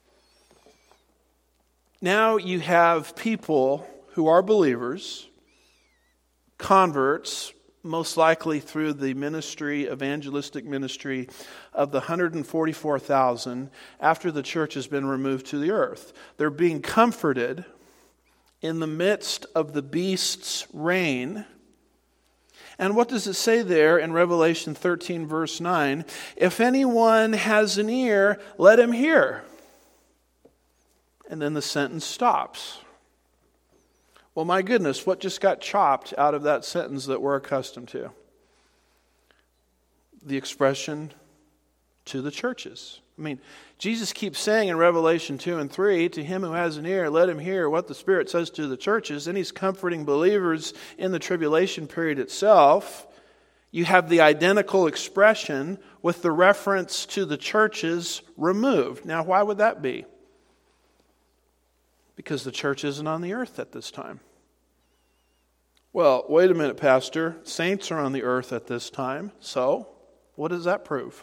Now you have people who are believers, converts, most likely through the evangelistic ministry of the 144,000 after the church has been removed to the earth. They're being comforted in the midst of the beast's reign. And what does it say there in Revelation 13, verse 9? If anyone has an ear, let him hear. And then the sentence stops. Well, my goodness, what just got chopped out of that sentence that we're accustomed to? The expression, to the churches. I mean, Jesus keeps saying in Revelation 2 and 3, to him who has an ear, let him hear what the Spirit says to the churches. And he's comforting believers in the tribulation period itself. You have the identical expression with the reference to the churches removed. Now, why would that be? Because the church isn't on the earth at this time. Well, wait a minute, Pastor. Saints are on the earth at this time. So, what does that prove?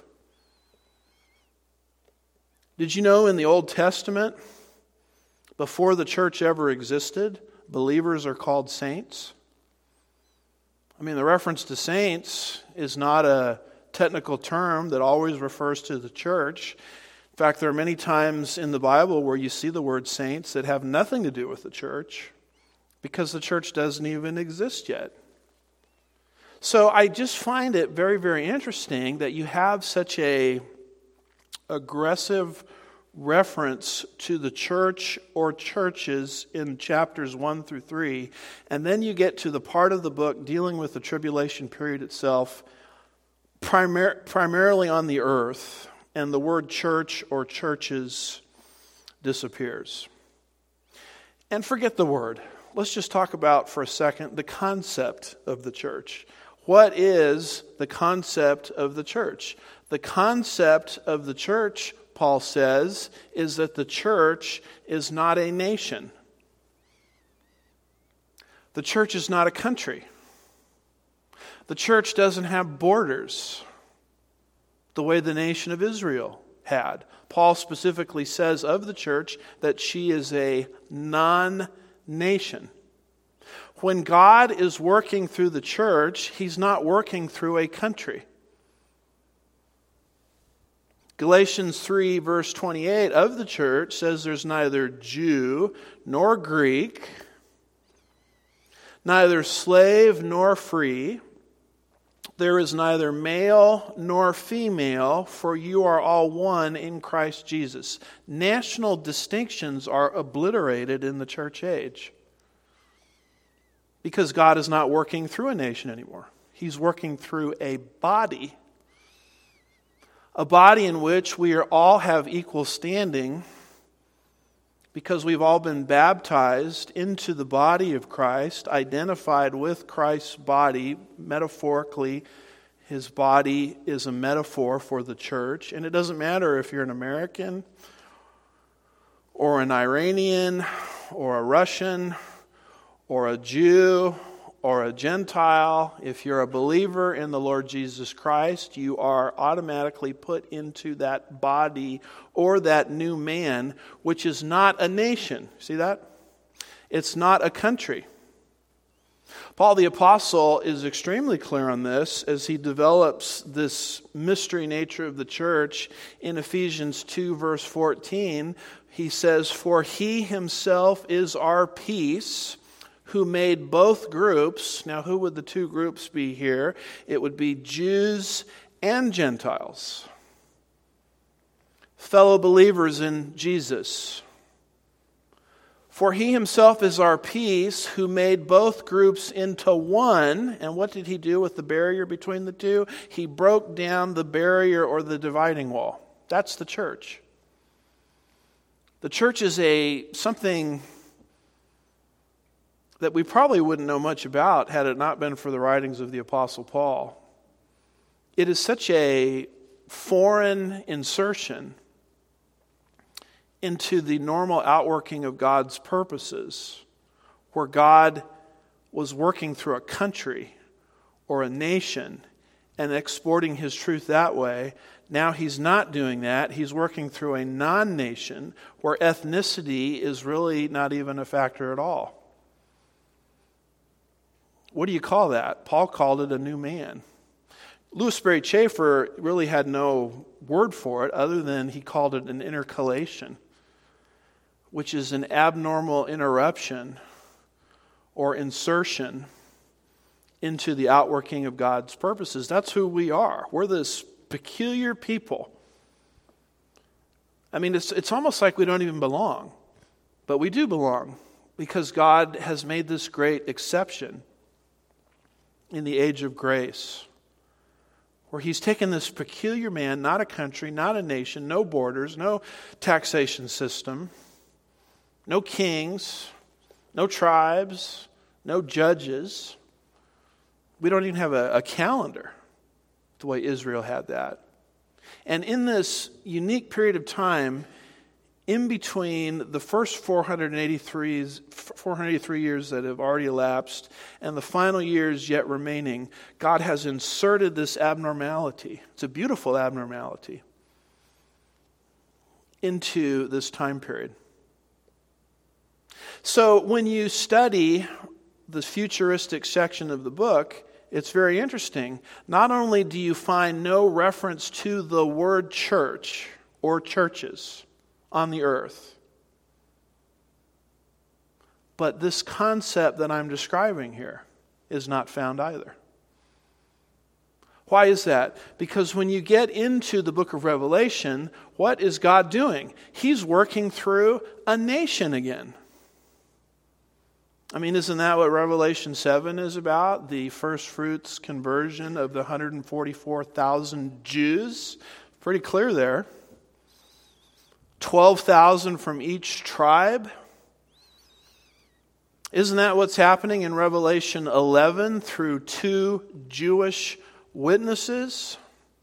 Did you know in the Old Testament, before the church ever existed, believers are called saints? I mean, the reference to saints is not a technical term that always refers to the church. In fact, there are many times in the Bible where you see the word saints that have nothing to do with the church because the church doesn't even exist yet. So I just find it very, very interesting that you have such a aggressive reference to the church or churches in chapters 1 through 3, and then you get to the part of the book dealing with the tribulation period itself, primarily on the earth, and the word church or churches disappears. And forget the word. Let's just talk about for a second the concept of the church. What is the concept of the church? The concept of the church, Paul says, is that the church is not a nation. The church is not a country. The church doesn't have borders the way the nation of Israel had. Paul specifically says of the church that she is a non-nation. When God is working through the church, He's not working through a country. Galatians 3 verse 28 of the church says there's neither Jew nor Greek, neither slave nor free. There is neither male nor female, for you are all one in Christ Jesus. National distinctions are obliterated in the church age because God is not working through a nation anymore. He's working through a body in which we all have equal standing because we've all been baptized into the body of Christ, identified with Christ's body. Metaphorically, His body is a metaphor for the church. And it doesn't matter if you're an American or an Iranian or a Russian or a Jew or a Gentile. If you're a believer in the Lord Jesus Christ, you are automatically put into that body or that new man, which is not a nation. See that? It's not a country. Paul the Apostle is extremely clear on this as he develops this mystery nature of the church in Ephesians 2 verse 14. He says, "For He Himself is our peace, who made both groups." Now, who would the two groups be here? It would be Jews and Gentiles, fellow believers in Jesus. "For He Himself is our peace, who made both groups into one." And what did He do with the barrier between the two? He broke down the barrier or the dividing wall. That's the church. The church is something that we probably wouldn't know much about had it not been for the writings of the Apostle Paul. It is such a foreign insertion into the normal outworking of God's purposes, where God was working through a country or a nation and exporting his truth that way. Now he's not doing that. He's working through a non-nation where ethnicity is really not even a factor at all. What do you call that? Paul called it a new man. Louis Sperry Chafer really had no word for it other than he called it an intercalation, which is an abnormal interruption or insertion into the outworking of God's purposes. That's who we are. We're this peculiar people. I mean, it's almost like we don't even belong, but we do belong because God has made this great exception in the age of grace, where he's taken this peculiar man, not a country, not a nation, no borders, no taxation system, no kings, no tribes, no judges. We don't even have a calendar the way Israel had that. And in this unique period of time, in between the first 483 years that have already elapsed and the final years yet remaining, God has inserted this abnormality. It's a beautiful abnormality into this time period. So when you study the futuristic section of the book, it's very interesting. Not only do you find no reference to the word church or churches on the earth, but this concept that I'm describing here is not found either. Why is that? Because when you get into the book of Revelation, what is God doing? He's working through a nation again. I mean, isn't that what Revelation 7 is about? The first fruits conversion of the 144,000 Jews. Pretty clear there. 12,000 from each tribe. Isn't that what's happening in Revelation 11 through 2 Jewish witnesses?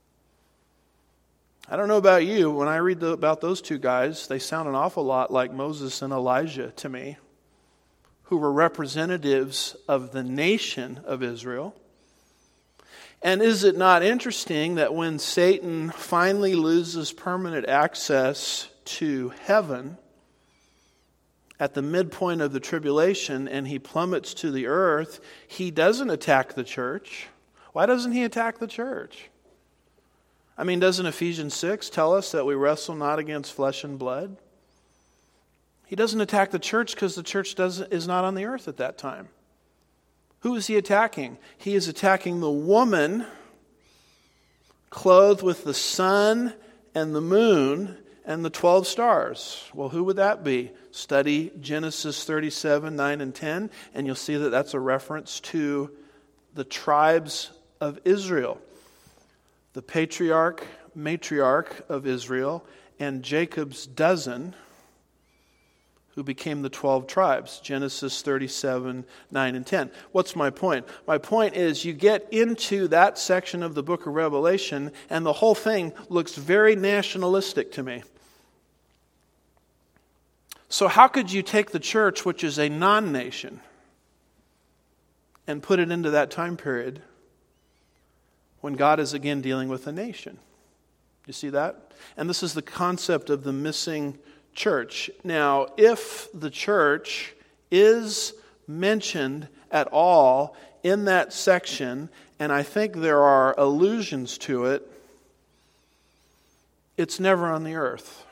I don't know about you. When I read about those two guys, they sound an awful lot like Moses and Elijah to me, who were representatives of the nation of Israel. And is it not interesting that when Satan finally loses permanent access to heaven at the midpoint of the tribulation and he plummets to the earth, he doesn't attack the church? Why doesn't he attack the church? I mean, doesn't Ephesians 6 tell us that we wrestle not against flesh and blood? He doesn't attack the church because the church is not on the earth at that time. Who is he attacking? He is attacking the woman clothed with the sun and the moon and the 12 stars. Well, who would that be? Study Genesis 37, 9, and 10, and you'll see that that's a reference to the tribes of Israel. The patriarch, matriarch of Israel, and Jacob's dozen, who became the 12 tribes. Genesis 37, 9, and 10. What's my point? My point is you get into that section of the book of Revelation, and the whole thing looks very nationalistic to me. So how could you take the church, which is a non-nation, and put it into that time period when God is again dealing with a nation? You see that? And this is the concept of the missing church. Now, if the church is mentioned at all in that section, and I think there are allusions to it, it's never on the earth.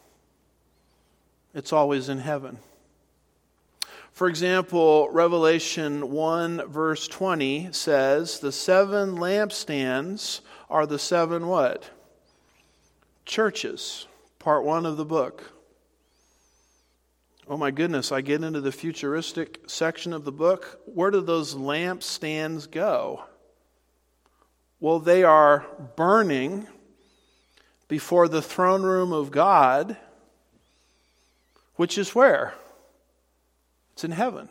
It's always in heaven. For example, Revelation 1 verse 20 says, the 7 lampstands are the 7 what? Churches. Part 1 of the book. Oh my goodness, I get into the futuristic section of the book. Where do those lampstands go? Well, they are burning before the throne room of God, which is where? It's in heaven.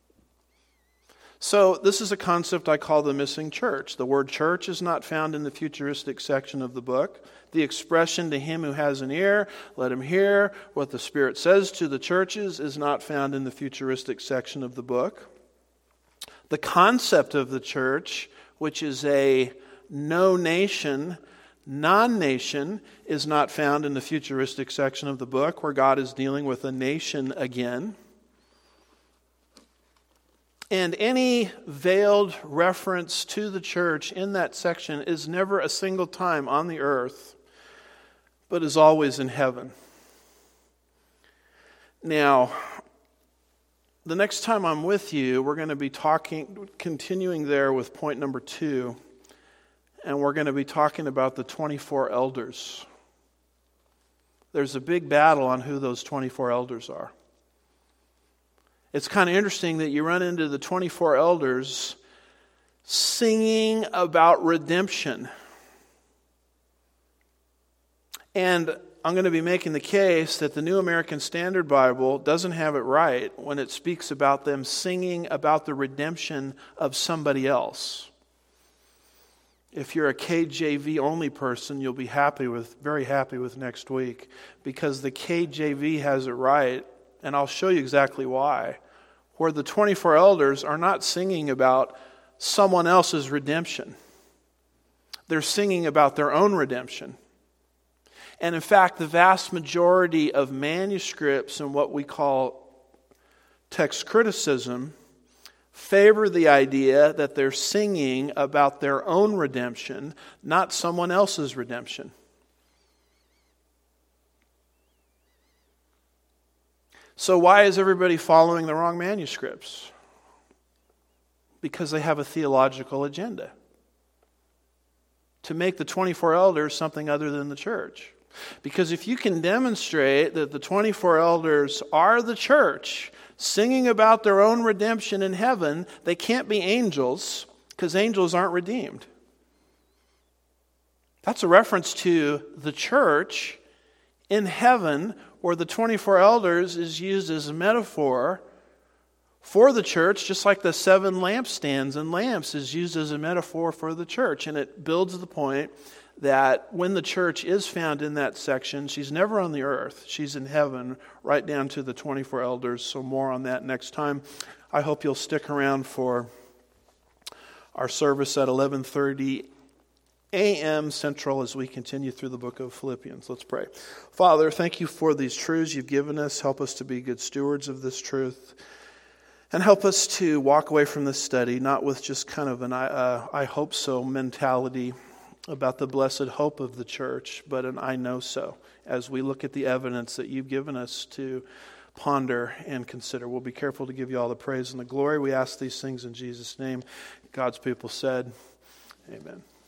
So this is a concept I call the missing church. The word church is not found in the futuristic section of the book. The expression, to him who has an ear, let him hear what the Spirit says to the churches, is not found in the futuristic section of the book. The concept of the church, which is a no nation, non-nation, is not found in the futuristic section of the book where God is dealing with a nation again. And any veiled reference to the church in that section is never a single time on the earth, but is always in heaven. Now, the next time I'm with you, we're going to be continuing there with point number 2, and we're going to be talking about the 24 elders. There's a big battle on who those 24 elders are. It's kind of interesting that you run into the 24 elders singing about redemption. And I'm going to be making the case that the New American Standard Bible doesn't have it right when it speaks about them singing about the redemption of somebody else. If you're a KJV only person, you'll be very happy with next week, because the KJV has it right, and I'll show you exactly why. Where the 24 elders are not singing about someone else's redemption. They're singing about their own redemption. And in fact, the vast majority of manuscripts and what we call text criticism favor the idea that they're singing about their own redemption, not someone else's redemption. So why is everybody following the wrong manuscripts? Because they have a theological agenda. To make the 24 elders something other than the church. Because if you can demonstrate that the 24 elders are the church singing about their own redemption in heaven, they can't be angels, because angels aren't redeemed. That's a reference to the church in heaven, where the 24 elders is used as a metaphor for the church, just like the 7 lampstands and lamps is used as a metaphor for the church. And it builds the point that when the church is found in that section, she's never on the earth. She's in heaven, right down to the 24 elders. So more on that next time. I hope you'll stick around for our service at 11:30 a.m. Central as we continue through the book of Philippians. Let's pray. Father, thank you for these truths you've given us. Help us to be good stewards of this truth. And help us to walk away from this study, not with just kind of an I hope so mentality about the blessed hope of the church, but an I know so, as we look at the evidence that you've given us to ponder and consider. We'll be careful to give you all the praise and the glory. We ask these things in Jesus' name. God's people said, amen.